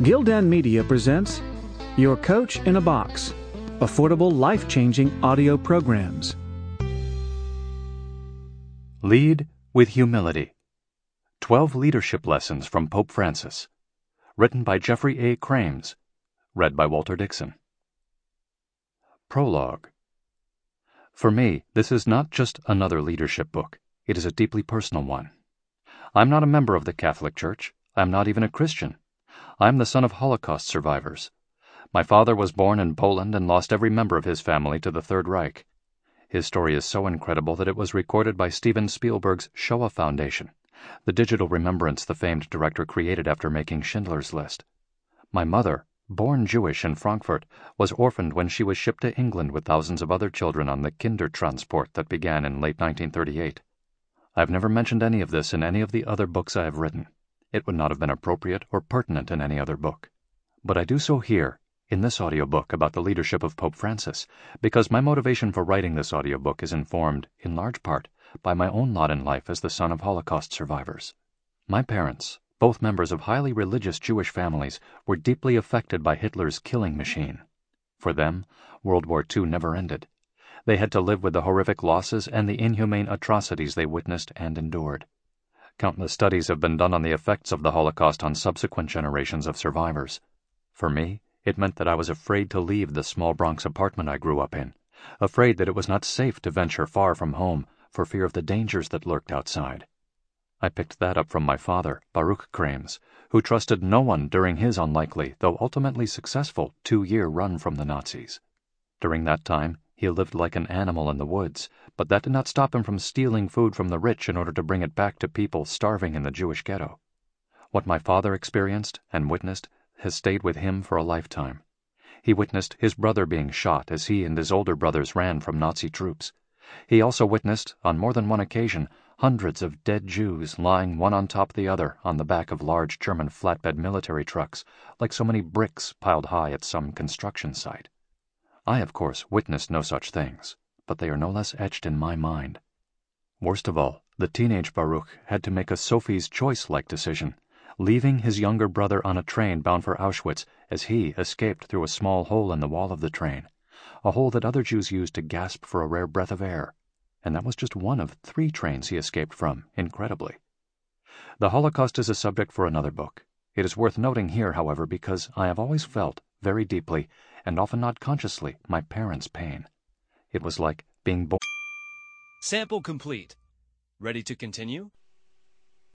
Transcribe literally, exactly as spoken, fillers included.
Gildan Media presents Your Coach in a Box, affordable, life-changing audio programs. Lead with Humility. Twelve Leadership Lessons from Pope Francis. Written by Jeffrey A. Crames. Read by Walter Dixon. Prologue. For me, this is not just another leadership book. It is a deeply personal one. I'm not a member of the Catholic Church. I'm not even a Christian. I'm the son of Holocaust survivors. My father was born in Poland and lost every member of his family to the Third Reich. His story is so incredible that it was recorded by Steven Spielberg's Shoah Foundation, the digital remembrance the famed director created after making Schindler's List. My mother, born Jewish in Frankfurt, was orphaned when she was shipped to England with thousands of other children on the Kindertransport that began in late nineteen thirty-eight. I've never mentioned any of this in any of the other books I have written. It would not have been appropriate or pertinent in any other book. But I do so here, in this audiobook about the leadership of Pope Francis, because my motivation for writing this audiobook is informed, in large part, by my own lot in life as the son of Holocaust survivors. My parents, both members of highly religious Jewish families, were deeply affected by Hitler's killing machine. For them, World War Two never ended. They had to live with the horrific losses and the inhumane atrocities they witnessed and endured. Countless studies have been done on the effects of the Holocaust on subsequent generations of survivors. For me, it meant that I was afraid to leave the small Bronx apartment I grew up in, afraid that it was not safe to venture far from home for fear of the dangers that lurked outside. I picked that up from my father, Baruch Crames, who trusted no one during his unlikely, though ultimately successful, two-year run from the Nazis. During that time, he lived like an animal in the woods, but that did not stop him from stealing food from the rich in order to bring it back to people starving in the Jewish ghetto. What my father experienced and witnessed has stayed with him for a lifetime. He witnessed his brother being shot as he and his older brothers ran from Nazi troops. He also witnessed, on more than one occasion, hundreds of dead Jews lying one on top of the other on the back of large German flatbed military trucks, like so many bricks piled high at some construction site. I, of course, witnessed no such things, but they are no less etched in my mind. Worst of all, the teenage Baruch had to make a Sophie's Choice-like decision, leaving his younger brother on a train bound for Auschwitz as he escaped through a small hole in the wall of the train, a hole that other Jews used to gasp for a rare breath of air. And that was just one of three trains he escaped from, incredibly. The Holocaust is a subject for another book. It is worth noting here, however, because I have always felt, very deeply, and often not consciously, my parents' pain. It was like being born. Sample complete. Ready to continue?